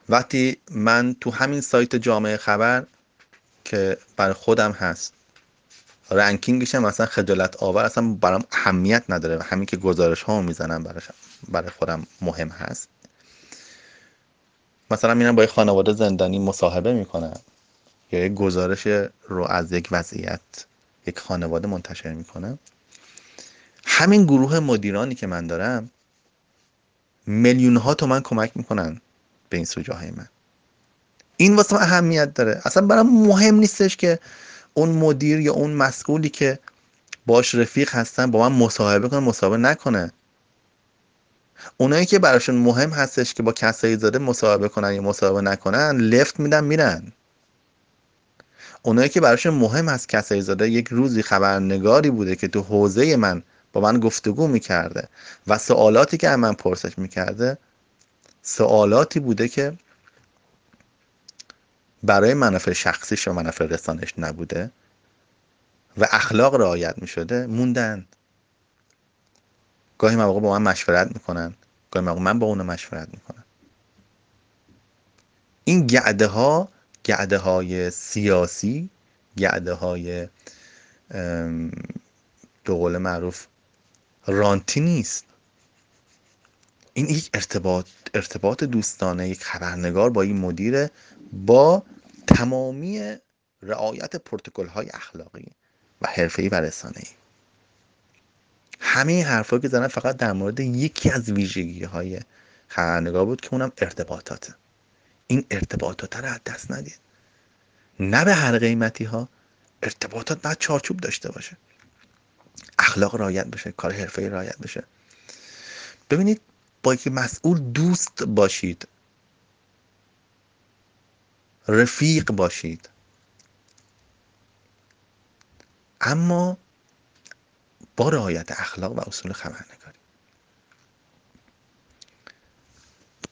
وقتی من تو همین سایت جامعه خبر که برای خودم هست رنکینگش هم مثلا خجالت آور، اصلا برام اهمیت نداره، همین که گزارش ها میزنم برای خودم مهم هست. مثلا میرم با یه خانواده زندانی مصاحبه میکنم یا یک گزارش رو از یک وضعیت یک خانواده منتشر میکنم، همین گروه مدیرانی که من دارم میلیون ها تومن کمک میکنن به این سوژه من. این واسه من اهمیت داره. اصلا برام مهم نیستش که اون مدیر یا اون مسئولی که باش رفیق هستن با من مصاحبه کنه مصاحبه نکنه. اونایی که براشون مهم هستش که با کسایی زاده مصاحبه کنن یا مصاحبه نکنن لفت میدن میرن. اونایی که براشون مهم هست کسایی زاده یک روزی خبرنگاری بوده که تو حوزه من با من گفتگو میکرده و سوالاتی که از من پرسش میکرده سوالاتی بوده که برای منافع شخصیش و منافع رسانش نبوده و اخلاق رعایت میشده، موندن. گاهی مواقع با من مشورت میکنن، گاهی مواقع من با اون مشورت میکنم. این گعده های سیاسی، گعده های به قول معروف رانتی نیست. این یک ارتباط دوستانه یک خبرنگار با این مدیر با تمامی رعایت پروتکل های اخلاقی و حرفه‌ای و رسانه‌ای. همه این حرفا که زدن فقط در مورد یکی از ویژگی های خبرنگار بود که اونم ارتباطاته. این ارتباطات رو از دست ندید. نه به هر قیمتی ها. ارتباطات باید چارچوب داشته باشه، اخلاق رعایت بشه، کار حرفه‌ای رعایت بشه. ببینید، با یک مسئول دوست باشید، رفیق باشید، اما با رعایت اخلاق و اصول خبرنگاری.